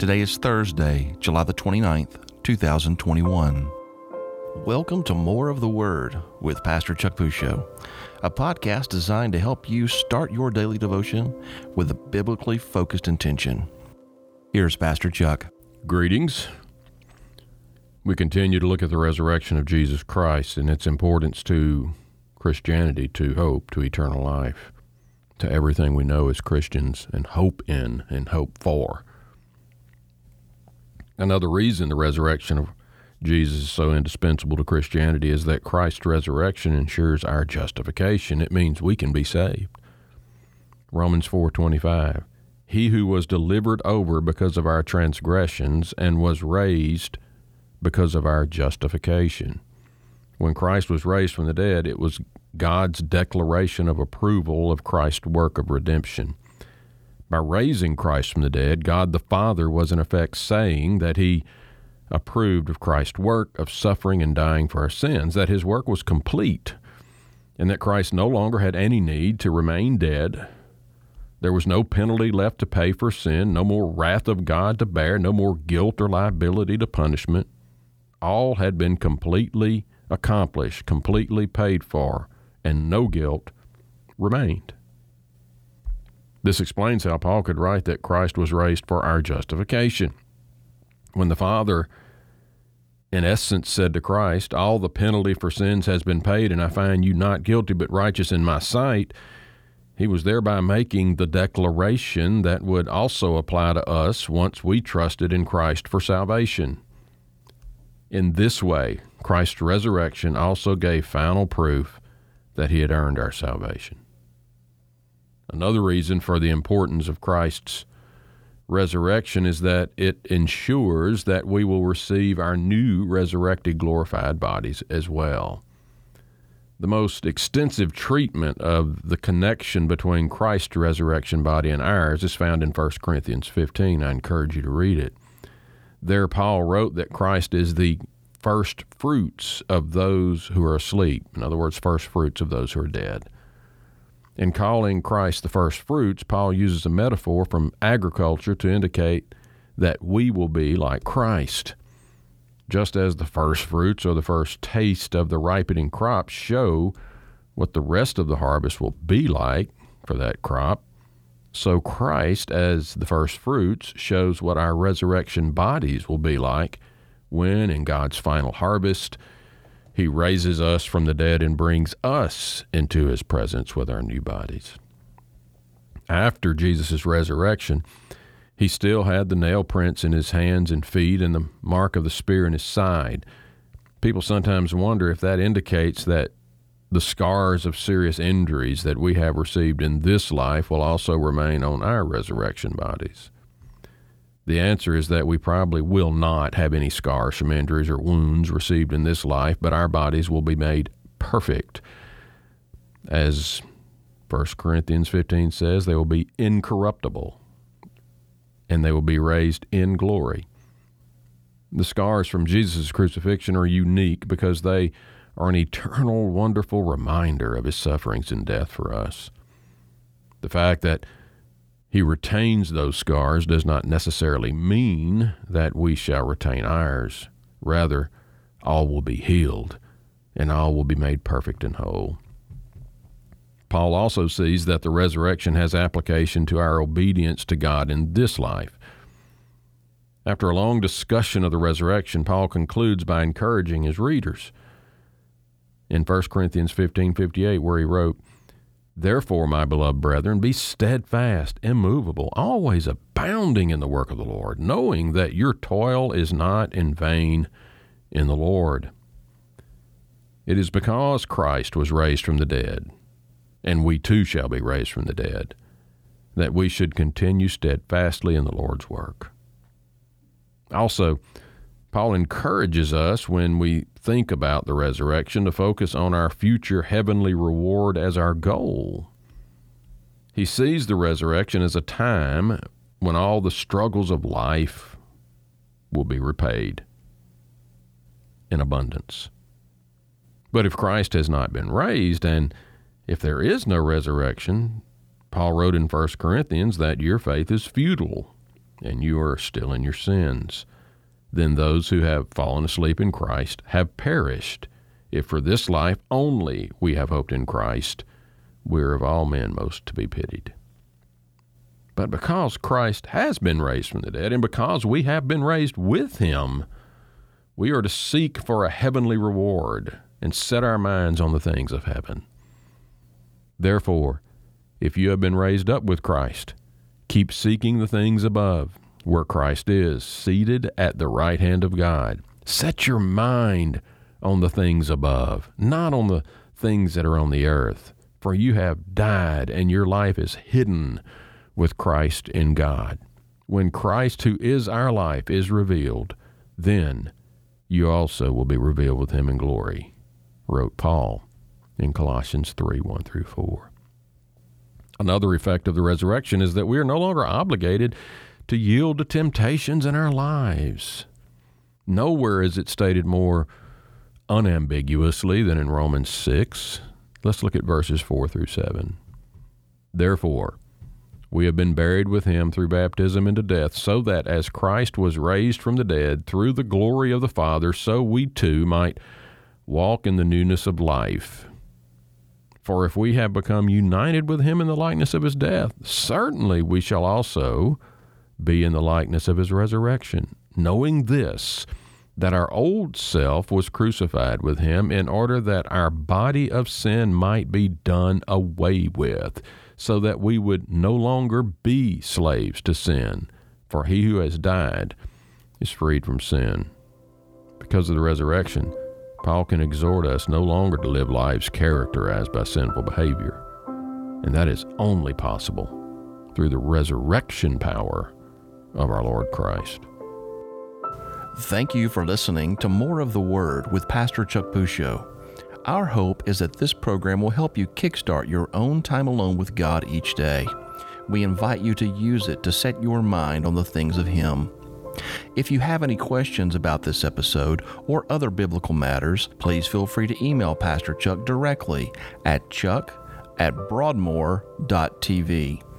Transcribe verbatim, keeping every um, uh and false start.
Today is Thursday, July the twenty-ninth, two thousand twenty-one. Welcome to More of the Word with Pastor Chuck Pusho, a podcast designed to help you start your daily devotion with a biblically focused intention. Here's Pastor Chuck. Greetings. We continue to look at the resurrection of Jesus Christ and its importance to Christianity, to hope, to eternal life, to everything we know as Christians and hope in and hope for. Another reason the resurrection of Jesus is so indispensable to Christianity is that Christ's resurrection ensures our justification. It means we can be saved. Romans four twenty-five, he who was delivered over because of our transgressions and was raised because of our justification. When Christ was raised from the dead, it was God's declaration of approval of Christ's work of redemption. By raising Christ from the dead, God the Father was in effect saying that he approved of Christ's work of suffering and dying for our sins, that his work was complete, and that Christ no longer had any need to remain dead. There was no penalty left to pay for sin, no more wrath of God to bear, no more guilt or liability to punishment. All had been completely accomplished, completely paid for, and no guilt remained. This explains how Paul could write that Christ was raised for our justification. When the Father, in essence, said to Christ, all the penalty for sins has been paid, and I find you not guilty but righteous in my sight, he was thereby making the declaration that would also apply to us once we trusted in Christ for salvation. In this way, Christ's resurrection also gave final proof that he had earned our salvation. Another reason for the importance of Christ's resurrection is that it ensures that we will receive our new resurrected glorified bodies as well. The most extensive treatment of the connection between Christ's resurrection body and ours is found in First Corinthians fifteen. I encourage you to read it. There, Paul wrote that Christ is the first fruits of those who are asleep. In other words, first fruits of those who are dead. In calling Christ the first fruits, Paul uses a metaphor from agriculture to indicate that we will be like Christ. Just as the first fruits or the first taste of the ripening crop show what the rest of the harvest will be like for that crop, so Christ, as the first fruits, shows what our resurrection bodies will be like when, in God's final harvest, he raises us from the dead and brings us into his presence with our new bodies. After Jesus' resurrection, he still had the nail prints in his hands and feet and the mark of the spear in his side. People sometimes wonder if that indicates that the scars of serious injuries that we have received in this life will also remain on our resurrection bodies. The answer is that we probably will not have any scars from injuries or wounds received in this life, but our bodies will be made perfect. As First Corinthians fifteen says, they will be incorruptible, and they will be raised in glory. The scars from Jesus' crucifixion are unique because they are an eternal, wonderful reminder of his sufferings and death for us. The fact that he retains those scars does not necessarily mean that we shall retain ours. Rather, all will be healed, and all will be made perfect and whole. Paul also sees that the resurrection has application to our obedience to God in this life. After a long discussion of the resurrection, Paul concludes by encouraging his readers. In First Corinthians fifteen fifty-eight, where he wrote, therefore, my beloved brethren, be steadfast, immovable, always abounding in the work of the Lord, knowing that your toil is not in vain in the Lord. It is because Christ was raised from the dead, and we too shall be raised from the dead, that we should continue steadfastly in the Lord's work. Also, Paul encourages us when we think about the resurrection to focus on our future heavenly reward as our goal. He sees the resurrection as a time when all the struggles of life will be repaid in abundance. But if Christ has not been raised, and if there is no resurrection, Paul wrote in First Corinthians that your faith is futile. and you are still in your sins, then those who have fallen asleep in Christ have perished. If for this life only we have hoped in Christ, we are of all men most to be pitied. But because Christ has been raised from the dead, and because we have been raised with him, we are to seek for a heavenly reward and set our minds on the things of heaven. Therefore, if you have been raised up with Christ, keep seeking the things above, where Christ is, seated at the right hand of God. Set your mind on the things above, not on the things that are on the earth. For you have died, and your life is hidden with Christ in God. When Christ, who is our life, is revealed, then you also will be revealed with him in glory, wrote Paul in Colossians three, one through four. Another effect of the resurrection is that we are no longer obligated to yield to temptations in our lives. Nowhere is it stated more unambiguously than in Romans six. Let's look at verses four through seven. Therefore, we have been buried with him through baptism into death, so that as Christ was raised from the dead through the glory of the Father, so we too might walk in the newness of life. For if we have become united with him in the likeness of his death, certainly we shall also be in the likeness of his resurrection, knowing this, that our old self was crucified with him in order that our body of sin might be done away with, so that we would no longer be slaves to sin. For he who has died is freed from sin. Because of the resurrection, Paul can exhort us no longer to live lives characterized by sinful behavior. And that is only possible through the resurrection power of our Lord Christ. Thank you for listening to More of the Word with Pastor Chuck Pusho. Our hope is that this program will help you kickstart your own time alone with God each day. We invite you to use it to set your mind on the things of Him. If you have any questions about this episode or other biblical matters, please feel free to email Pastor Chuck directly at chuck at broadmoor dot t v.